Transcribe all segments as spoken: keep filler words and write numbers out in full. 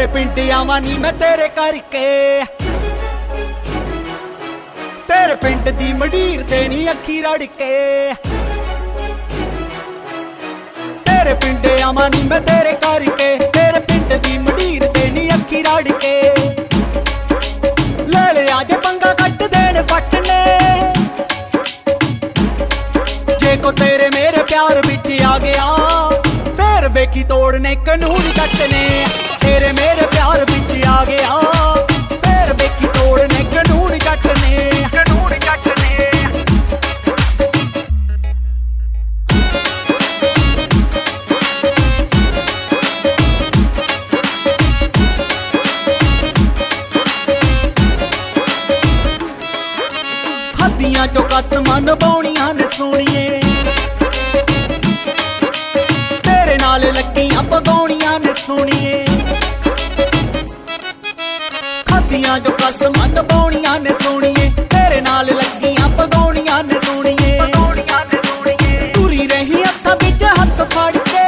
पिंड आवा नी मैं तेरे करके, तेरे पिंड दी मडीर देनी अखी रड़ के। तेरे पिंड आवा नी मैं तेरे करके, तेरे पिंड दी मडीर देनी अखी रड़ के। ले ले आजे पंगा कट देन पट ने, जे को तेरे मेरे प्यार बिच आ गया फिर बेखी तोड़ने कानून कटने। तेरे मेरे प्यार बिच आ गया फिर बेखी तोड़ने कानून कटने, कानून कटने। हद्दियां चो कसमां निभाउणियां ने सोहणिए, तेरे नाल लग्गियां पगाउणियां ने सोहणिए। हद्दियां चो कसमां निभाउणियां ने सोहणिए, तेरे नाल लग्गियां पगाउणियां ने सोहणिए। तुरी रही हत्थां विच हत्थ फड़ के,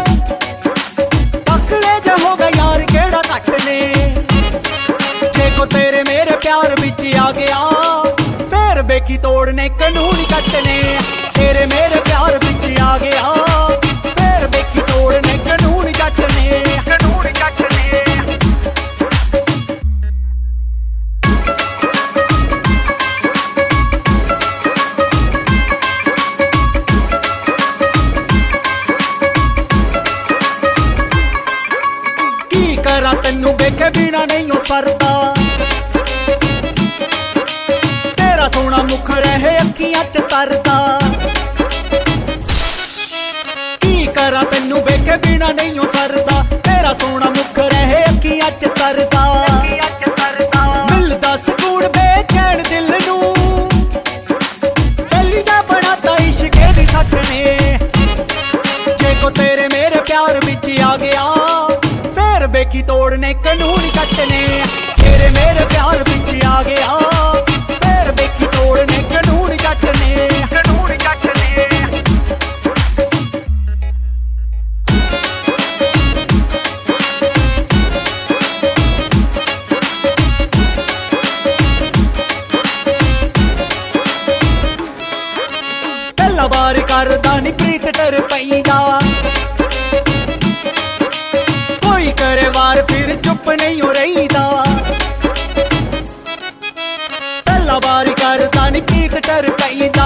पकड़े जा हो गए यार केड़ा घट ने। जे को तेरे मेरे प्यार बिच आ गया फिर बेखी तोड़ने कानून कटने। तेरे मेरे प्यार बिच आ गया फिर बेखी तोड़ने कानून कटने, कानून कटने। की करा तन्नू वेखे बिना नहीं हो सरदा, तेरा सोना मुख रहे अखियां च तरदा। की करा तन्नू वेखे बिना नहीं हो सरदा, तेरा सोना मुख रहे अखियां च तरदा। मिलदा सकून बेचैन दिल नू, पहली जा बनाता इश्के दी सटने। जे को तेरे मेरे प्यार बिच आ गया फिर बेखी तोड़ने कानून कटने। तेरे मेरे प्यार बिच आ गया फिर बेखी तोड़ने कानून कटने, कानून कटने। पहला बार करदा नी प्रीत डर पैदा, कोई करे वार फिर चुप नहीं हो रहीदा। पहला बार करदा नी प्रीत डर पैदा,